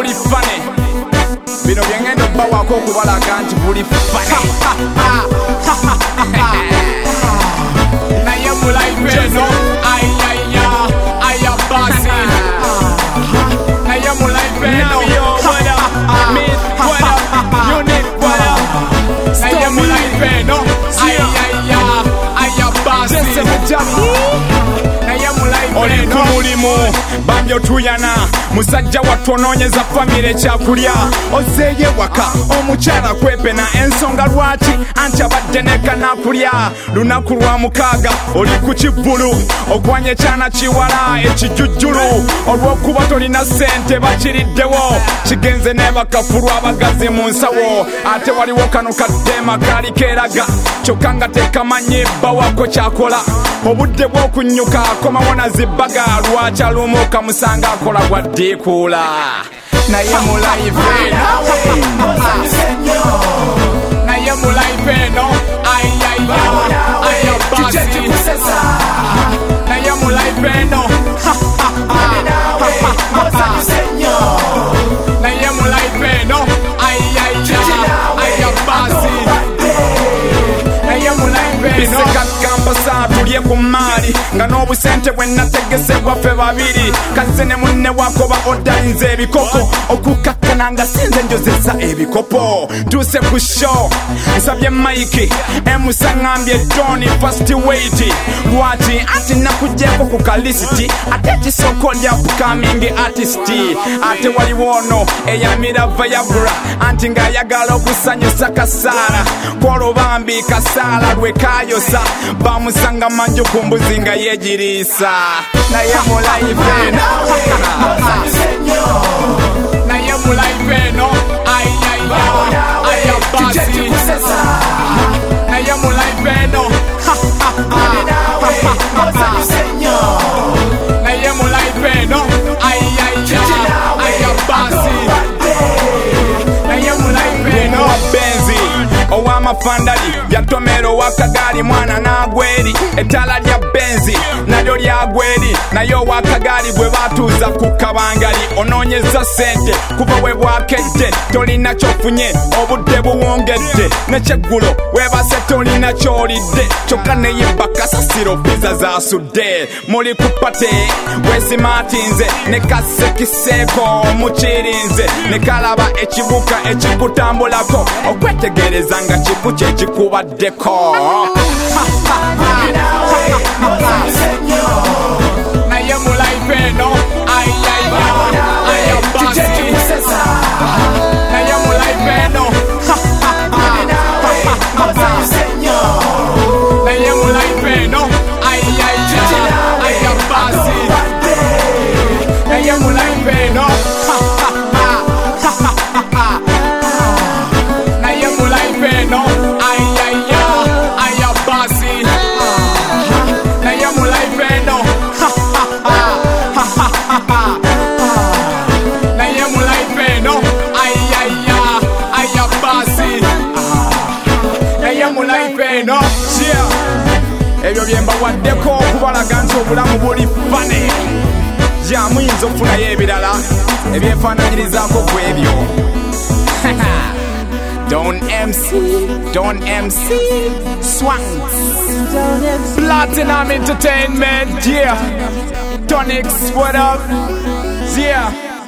buli fane bino byengendo bawako okubalaga nti buli fane naye mulaipeno aya basi naye mulaipeno unit wala naye mulaipeno aya basi naye mulaipeno mulimu bambyo tuyana musajja watwononyeza famire kyakulya ozeye waka omukyala kwepena ensonga lwaki anti abadde nekanakulya lunaku lwa mukaaga oli ku kivulu ogwanya ekyana kiwala ekijujjulu olw'okuba tolina ssente bakiriddewo kigenze nebakafulwa abagazi mu nsawo ate waliwo kano kadeema kaali keeraga kyokka nga tekamanyi bawako kyakola obudde bw'okunnyuka akomawo na zibbaga lwaki alumuka musanga akola gwa ddiikuula naye mulaipeno naye mulaipeno aya basi naye mulaipeno naye mulaipeno aya basi naye mulaipeno kampasa tulye ku maali nga n'obusente bwe nategesebwa ffe babiri kazze ne munne wakoba odalinze ebikoko okukakkana nga sinze njozesa ebikopo ntuuse ku show nsabye maiki emusaŋambye doni fast wait lwaki anti nakugyeko ku kalisiti ate ekisoko lya upcoming artist ate waliwoono eyamira viagra anti ng'ayagala okusanyusa kasaala kwolubambi kasaala lwe kayosa bamusanga manju ku mbuzi nga yegiriisa naye mulaipeno naye mulaipeno aya basi naye mulaipeno naye mulaipeno aya basi naye mulaipeno benzi ow'amafandali yatomero wakagali mwana nagweri ettala lya benzi nalyo lyagweri naye owakagali gwe batuuza ku kabangali onoonyeza sente kuva we bwakedde tolina kyofunye obudde buwongedde nekyeggulo webase tolina kyolidde kyokka neyebaka sasiro biza zasudde muli ku pate wesimaatinze ne kasekiseeko mukirinze ne kalaba ekibuka ekikutambulako okwetegereza nga kiku kyekikubaddeko naye mulaipeno aya basi naye mulaipeno naye mulaipeno aya basi naye mulaipeno naye mulaipeno aya basi naye mulaipeno naye mulaipeno aya basi naye mulaipeno ebyo byembawaddeko okubalaga nti obulamu buli fane muyinza okufunayo ebirala ebyefaananyirizaako ku ebyo Don't MC Swanks Platinum Entertainment, yeah. Tonics, what up? Yeah.